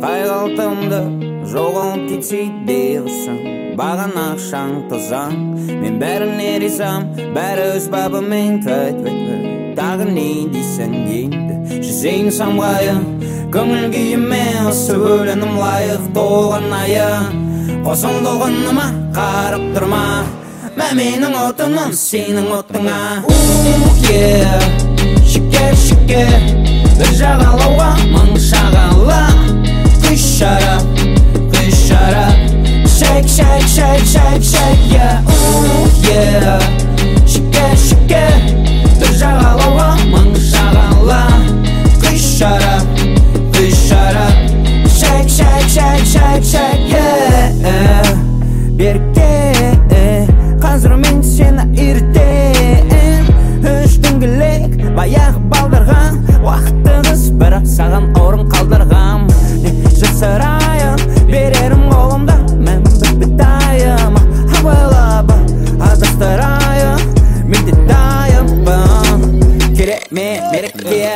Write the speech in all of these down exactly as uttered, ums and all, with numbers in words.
Қайғалтымды жоғалып кетсе дейсің, баған ақшаң тозаң. Мен бәріне ризам, бәрі өз бабымен тәйт тағы не дейсің енді. Жүзейін самғайын, көңіл күйіме осы өлінім лайық толған айын. Қосылдығыныма қарып тұрма, мәменің отының сенің отыңа. Yeah, шекер шекер бір жағалауға мың шағала. Күш шарап, күш шарап, шайк шайк шайк шайк шайк. Yeah, yeah, шекер шекер бір жағалауға мың шағала. Күш шарап, күш шарап, шайк шайк шайк шайк шайк. Yeah, берке қазір мен сені ертем. Үш дөңгелек баяғы балдырған уақытты қыз, бірақ саған орын қалдырғам. Жасырайын берерім қолымда, мен бітпедайым. Абайлап адастырайын, мен де дайынмын. Керек ме мерекке.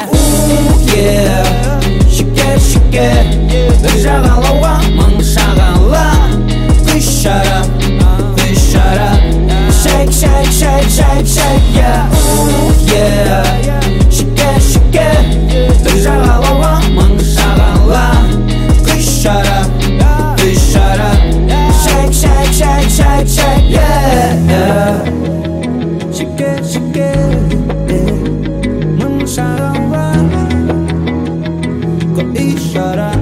Шекер шекер бір жағалауға мың шағала. Күш шарап, күш шарап, шайк шайк шайк шайк шайк. Yeah, шекер шекер бір жағалауға мың шағала. Күш шарап, күш шарап, шайк шайк шайк шайк шайк. Yeah, шекер шекер мың шағала. Күш шарап,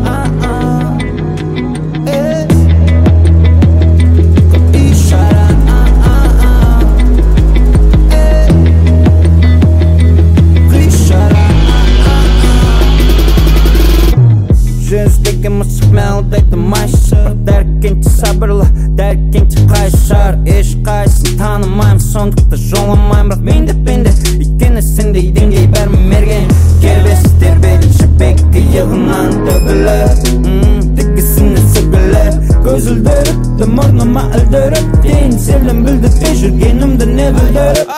мәлдейді майшы. Дәркенте сабырлы, дәркенте қайшар. Еш қайсын танымайым, сондықты жоламайым. Бірақ менде пенде екені сендей деңгей бәрі мерген. Кербес тербелін шіпекке иығынан төгіліп, тікісіне сөгіліп, көз үлдіріп, мұрныма үлдіріп, дейін селім білдірпей жүргенімді не білдіріп.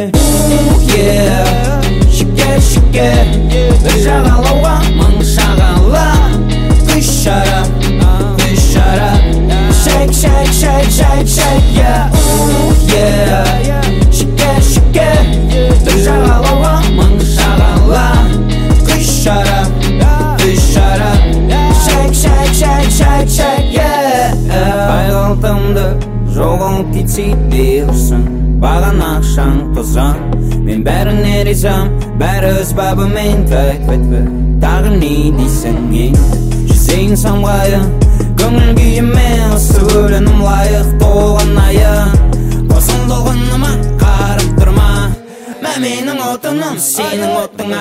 Шекер шекер бір жағалауға мың шағала. Күш шарап, күш шарап, шайк шайк шайк шайк шайк. Yeah, шекер шекер бір жағалауға мың шағала. Күш шарап, күш шарап, шайк шайк шайк шайк шайк. Қайғалтымды жоғалып кетсе дейсің, баған ақшаң тозаң. Мен бәріне ризам, бәрі өз бабымен тәйт тағы не дейсің енді. Жүзейін самғайын, көңіл күйіме осы өлінім лайық толған айын. Қосылдығыныма қарып тұрма, мәменің отының сенің отыңа.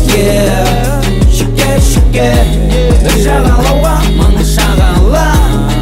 Yeah, шекер шекер бір жағалауға мың шағала.